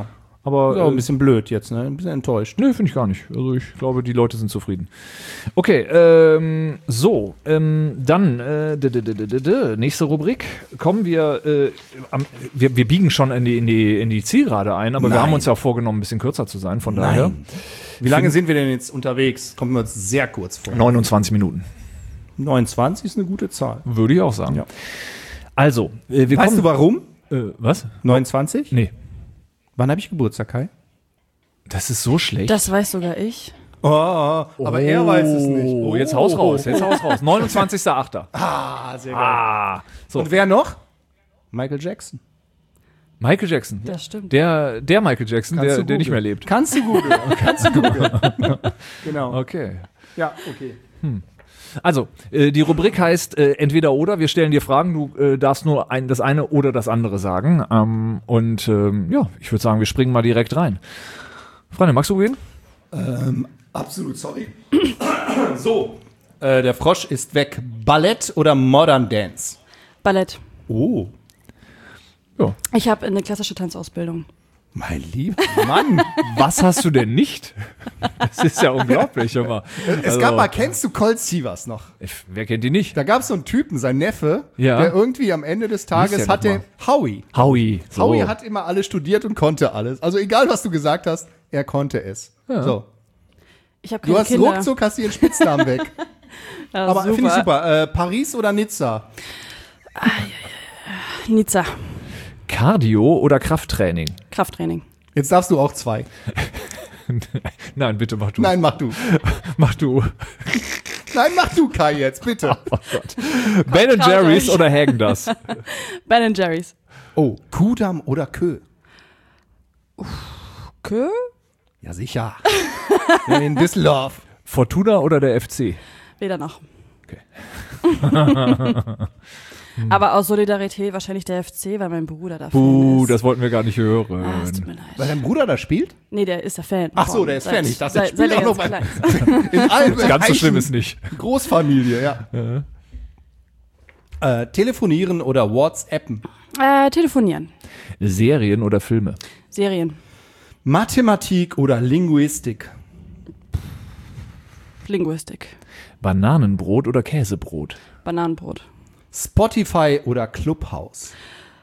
Aber Ist auch ein äh, bisschen blöd jetzt, ne? Ein bisschen enttäuscht. nö, finde ich gar nicht. Also ich glaube, die Leute sind zufrieden. Okay, ähm, so, ähm, dann äh, d -d -d -d -d -d, nächste Rubrik. Kommen wir, äh, am, wir, wir biegen schon in die, in die, in die Zielgerade ein, aber wir Nein. haben uns ja auch vorgenommen, ein bisschen kürzer zu sein, von daher. Wie lange sind wir denn jetzt unterwegs? Kommen wir uns sehr kurz vor. neunundzwanzig Minuten, neunundzwanzig ist eine gute Zahl. würde ich auch sagen. Ja. Also, äh, wir Weißt kommen, du warum? äh, was? neunundzwanzig? Nee, Wann habe ich Geburtstag, Kai? das ist so schlecht. Das weiß sogar ich. Oh, aber er weiß es nicht. Oh, jetzt haus raus, jetzt haus raus. neunundzwanzigster achter Ah, sehr geil. Ah, so. Und wer noch? Michael Jackson. Michael Jackson. Das stimmt. Der, der Michael Jackson, Kannst der, du der nicht mehr googeln. lebt. Kannst du googeln. Kannst du googeln. Genau. Okay. Ja, okay. Also, äh, die Rubrik heißt äh, entweder oder. Wir stellen dir Fragen, du äh, darfst nur ein, das eine oder das andere sagen. Ähm, und ähm, ja, ich würde sagen, wir springen mal direkt rein. Freunde, magst du gehen? Ähm, absolut, sorry. So, äh, der Frosch ist weg. Ballett oder Modern Dance? Ballett. Oh, Ich habe eine klassische Tanzausbildung. mein lieber Mann. Was hast du denn nicht? Das ist ja unglaublich, immer. Es gab mal, kennst du Colt Sievers noch? Wer kennt die nicht? Da gab es so einen Typen, sein Neffe, Ja. der irgendwie am Ende des Wie Tages ist der hatte noch Howie. Howie. So. Howie hat immer alles studiert und konnte alles. Also egal, was du gesagt hast, er konnte es. So. Ich habe Du keine hast Kinder. ruckzuck, hast ihren Spitznamen weg. Ja, Aber finde ich super. Äh, Paris oder Nizza? Nizza. Cardio oder Krafttraining? Krafttraining. Jetzt darfst du auch zwei. Nein, bitte mach du. Nein, mach du. Mach du. Nein, mach du, Kai, jetzt, bitte. Oh Gott. Ben and traut Jerry's euch. oder Häagen-Dazs? Ben and Jerry's. Oh, Kudamm oder Kö? Kö? Ja, sicher. Ja, in Düsseldorf. Fortuna oder der F C? Weder noch. Okay. Aber aus Solidarität wahrscheinlich der F C, weil mein Bruder da Buh, Fan ist. das wollten wir gar nicht hören. Ah, es tut mir leid. Weil dein Bruder da spielt? Nee, der ist der Fan. Ach so, der ist Fan. Ich dachte, der seit, spielt seit er auch noch ganz bei- klein ist. In allen Ganz so Bereichen. schlimm ist nicht. Großfamilie, ja. Äh, telefonieren oder WhatsAppen? äh, telefonieren. Serien oder Filme? Serien. Mathematik oder Linguistik? Linguistik. Bananenbrot oder Käsebrot? Bananenbrot. Spotify oder Clubhouse?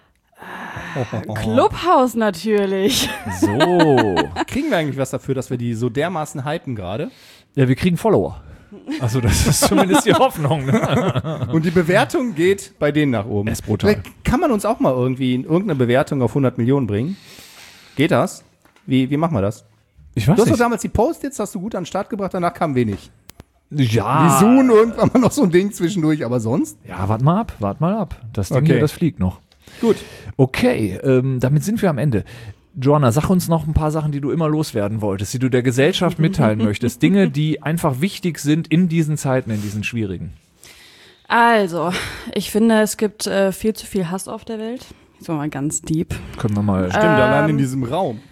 Clubhouse natürlich. So. Kriegen wir eigentlich was dafür, dass wir die so dermaßen hypen gerade? Ja, wir kriegen Follower. Also das ist zumindest die Hoffnung. Ne? Und die Bewertung geht bei denen nach oben. Ist brutal. Vielleicht kann man uns auch mal irgendwie in irgendeine Bewertung auf hundert Millionen bringen? Geht das? Wie, wie machen wir das? Ich weiß Du hast doch nicht. damals die Post-its, hast du gut an den Start gebracht, danach kam wenig. Ja. Die Zoom irgendwann mal noch so ein Ding zwischendurch, aber sonst? Ja, wart mal ab, wart mal ab. Das Ding Okay. hier, das fliegt noch. Gut. Okay, ähm, damit sind wir am Ende. Joanna, sag uns noch ein paar Sachen, die du immer loswerden wolltest, die du der Gesellschaft mitteilen möchtest. Dinge, die einfach wichtig sind in diesen Zeiten, in diesen schwierigen. Also, ich finde, es gibt äh, viel zu viel Hass auf der Welt. Jetzt mal ganz deep. Können wir mal. Stimmt, allein in diesem Raum.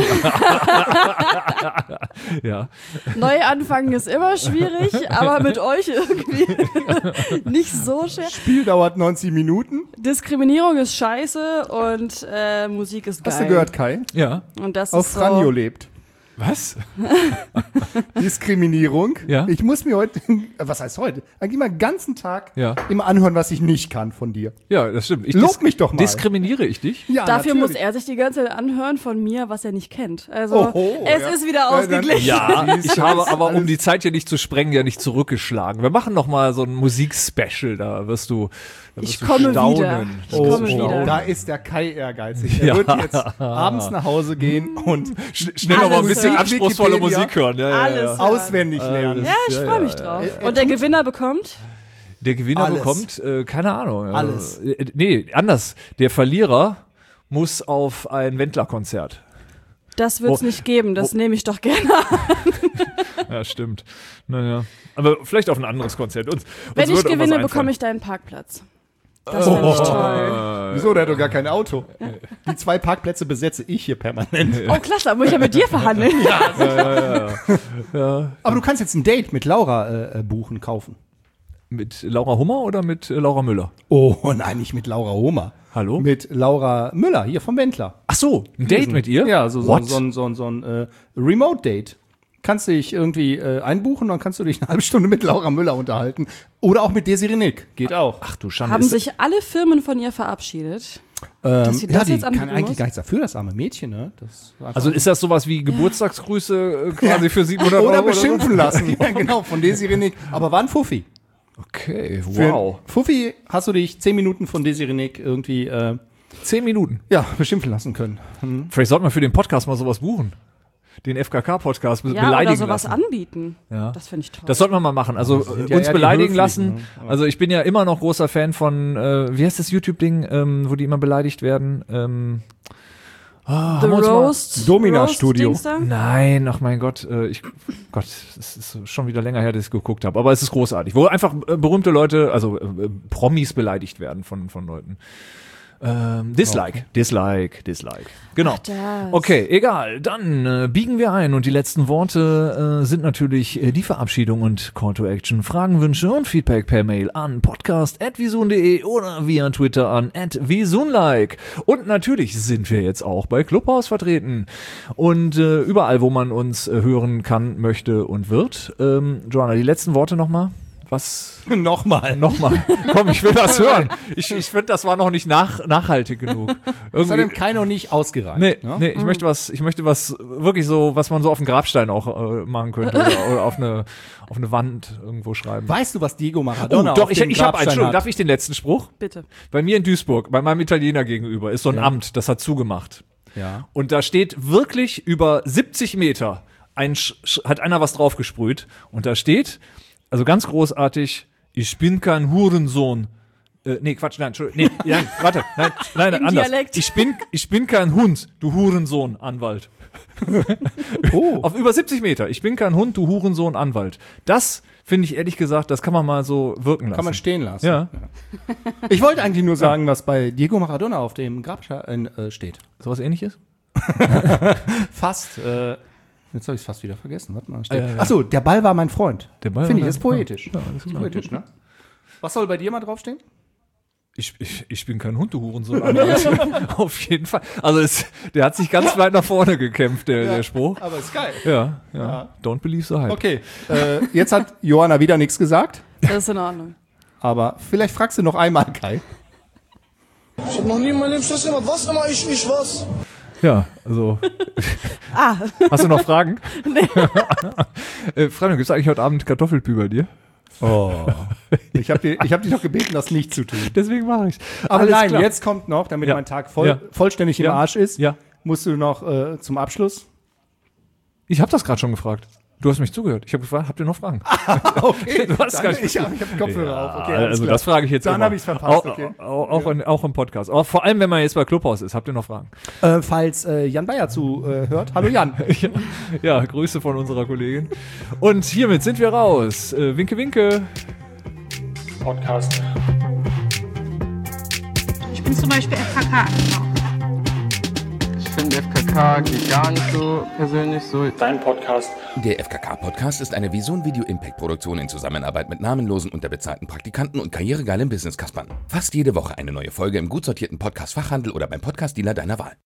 Ja. Neu anfangen ist immer schwierig, aber mit euch irgendwie nicht so schwer. Spiel dauert neunzig Minuten. Diskriminierung ist scheiße und äh, Musik ist geil. Hast du gehört, Kai? Ja. Und das Auf ist Franjo so, lebt. Was? Diskriminierung. Ja. Ich muss mir heute, was heißt heute? Eigentlich mal den ganzen Tag Ja. immer anhören, was ich nicht kann von dir. Ja, das stimmt. Ich Lob dis- mich doch mal. Diskriminiere ich dich? Ja, Dafür muss natürlich. er sich die ganze Zeit anhören von mir, was er nicht kennt. Also, Oho, es ja. ist wieder Ja, dann- ausgeglichen. Ja, Siehst ich du, habe das ist aber, um alles- die Zeit hier nicht zu sprengen, ja nicht zurückgeschlagen. Wir machen noch mal so ein Musikspecial, da wirst du, da wirst Ich du komme staunen. wieder. Ich Oh, komme oh. wieder. Da ist der Kai ehrgeizig. Er Ja. wird jetzt abends nach Hause gehen und Sch- Schnell noch mal ein Alles bisschen hören. anspruchsvolle Wikipedia. Musik hören. Ja, ja, Alles. ja. auswendig lernen. Ja, ich Ja, freue ja, mich ja. drauf. Er- er Und der tut- Gewinner bekommt? Der Gewinner Alles. bekommt, äh, keine Ahnung. äh, Alles. Äh, nee, anders. Der Verlierer muss auf ein Wendler-Konzert. Das wird's Wo- nicht geben, das wo- nehme ich doch gerne an. Ja, stimmt. Naja. Aber vielleicht auf ein anderes Konzert. Uns, Wenn uns ich würde irgendwas gewinne, einfallen. bekomme ich deinen Parkplatz. Das wäre nicht toll. Wieso, der hat doch gar kein Auto. Die zwei Parkplätze besetze ich hier permanent. Oh, klasse, da muss ich ja mit dir verhandeln. Aber du kannst jetzt ein Date mit Laura äh, äh, buchen, kaufen. Mit Laura Hummer oder mit äh, Laura Müller? Oh nein, nicht mit Laura Homer. Hallo? Mit Laura Müller, hier vom Wendler. Ach so, ein Date mit ihr? Ja, so, so, What? so, ein- so, ein- so ein äh, Remote-Date. Kannst dich irgendwie äh, einbuchen, dann kannst du dich eine halbe Stunde mit Laura Müller unterhalten. Oder auch mit Desiree Nick. Geht auch. Ach du Schande. Haben ist- sich alle Firmen von ihr verabschiedet? Ähm, dass sie ja, das die jetzt kann anbieten eigentlich muss? gar nichts dafür, das arme Mädchen, ne? Das war einfach- also ist das sowas wie Geburtstagsgrüße äh, quasi für siebenhundert oder Euro? beschimpfen lassen. Ja, genau, von Desiree Nick. Aber war ein Fuffi. Okay, Für wow. Fuffi hast du dich zehn Minuten von Desiree Nick irgendwie äh, Zehn Minuten. ja, beschimpfen lassen können. Vielleicht sollten wir für den Podcast mal sowas buchen. Den F K K-Podcast be Ja, beleidigen oder sowas lassen. anbieten. Ja. Das finde ich toll. Das sollten wir mal machen. Also sind äh, ja uns eher die beleidigen Höflichen, lassen. ne? Aber- Also ich bin ja immer noch großer Fan von, äh, wie heißt das YouTube-Ding, ähm, wo die immer beleidigt werden? Ähm, ah, The haben wir uns mal- Roast. Domina Roast Studio. Dings da? Nein, ach mein Gott, äh, ich, Gott, es ist schon wieder länger her, dass ich geguckt habe. Aber es ist großartig, wo einfach äh, berühmte Leute, also äh, äh, Promis beleidigt werden von von Leuten. Ähm, Dislike, Dislike, Dislike. Genau. das. Okay, egal. Dann äh, biegen wir ein und die letzten Worte äh, sind natürlich äh, die Verabschiedung und Call to Action. Fragen, Wünsche und Feedback per Mail an podcast at visun punkt de oder via Twitter an at visunlike. Und natürlich sind wir jetzt auch bei Clubhouse vertreten und äh, überall, wo man uns äh, hören kann, möchte und wird. Ähm, Joanna, die letzten Worte nochmal. Was? Nochmal. Nochmal. Komm, ich will das hören. Ich, ich finde, das war noch nicht nach, nachhaltig genug. Das hat dem Irgendwie, Kai noch nicht ausgereicht. nee, ne? nee, ich möchte was, ich möchte was wirklich so, was man so auf den Grabstein auch äh, machen könnte oder, oder auf eine, auf eine Wand irgendwo schreiben. Weißt du, was Diego Oh, Maradona doch, auf ich, dem ich habe einen. Grabstein Entschuldigung, hat? darf ich den letzten Spruch? Bitte. Bei mir in Duisburg, bei meinem Italiener gegenüber, ist so ein Amt, das hat zugemacht. Ja. Und da steht wirklich über siebzig Meter, ein, Sch- Sch- hat einer was draufgesprüht. Und da steht, also ganz großartig, ich bin kein Hurensohn. Äh, nee, Quatsch, nein, Entschuldigung. Nee, nein, warte, nein, nein, Im anders. Dialekt. Ich bin, ich bin kein Hund, du Hurensohn, Anwalt. Oh. Auf über siebzig Meter. Ich bin kein Hund, du Hurensohn, Anwalt. Das finde ich ehrlich gesagt, das kann man mal so wirken lassen. Kann man stehen lassen. Ja. Ich wollte eigentlich nur sagen, was bei Diego Maradona auf dem Grabstein äh, steht. Sowas ähnliches? Fast. Äh, jetzt habe ich es fast wieder vergessen. Warte mal. Steht. Ah, ja, ja. Achso, der Ball war mein Freund. Der Ball Finde ich, war ist mein- poetisch. Ja, das ist poetisch, ne? Was soll bei dir mal draufstehen? Ich, ich, ich bin kein Hund, du Hurensohn. Anwalt. Auf jeden Fall. Also es, der hat sich ganz weit nach vorne gekämpft, der, der Spruch. Aber ist geil. Ja, ja. Don't believe the hype. Okay, äh, jetzt hat Johanna wieder nichts gesagt. Das ist in Ordnung. Aber vielleicht fragst du noch einmal, Kai. Ich hab noch nie in meinem Leben Stress gemacht. Was immer ich, ich was? Ja, also. Ah, Hast du noch Fragen? Nee. äh, Freunde, gibt es eigentlich heute Abend Kartoffelpü bei dir? Oh. Ich habe dir, ich hab dich doch gebeten, das nicht zu tun. Deswegen mache ich Aber nein, jetzt kommt noch, damit Ja. mein Tag voll, Ja. vollständig im Ja. Arsch ist, Ja. musst du noch äh, zum Abschluss. Ich habe das gerade schon gefragt. Du hast mich zugehört. Ich habe gefragt, habt ihr noch Fragen? Okay, Du hast dann, gar ich nicht- habe ich hab den Kopfhörer Ja, auf. Okay, alles also klar. das frage ich jetzt Dann immer. habe ich es verpasst. Auch, Okay. auch, auch, in, auch im Podcast. Auch vor allem, wenn man jetzt bei Clubhouse ist. Habt ihr noch Fragen? Äh, falls äh, Jan Bayer zuhört. Äh, hört. Hallo Jan. Ja, Grüße von unserer Kollegin. Und hiermit sind wir raus. Äh, winke, winke. Podcast. Ich bin zum Beispiel F K K. Ich finde F K K geht gar nicht so persönlich so. Dein Podcast. Der F K K-Podcast ist eine Visun Video Impact Produktion in Zusammenarbeit mit namenlosen, unterbezahlten Praktikanten und karrieregeilen Business-Kaspern. Fast jede Woche eine neue Folge im gut sortierten Podcast-Fachhandel oder beim Podcast-Dealer deiner Wahl.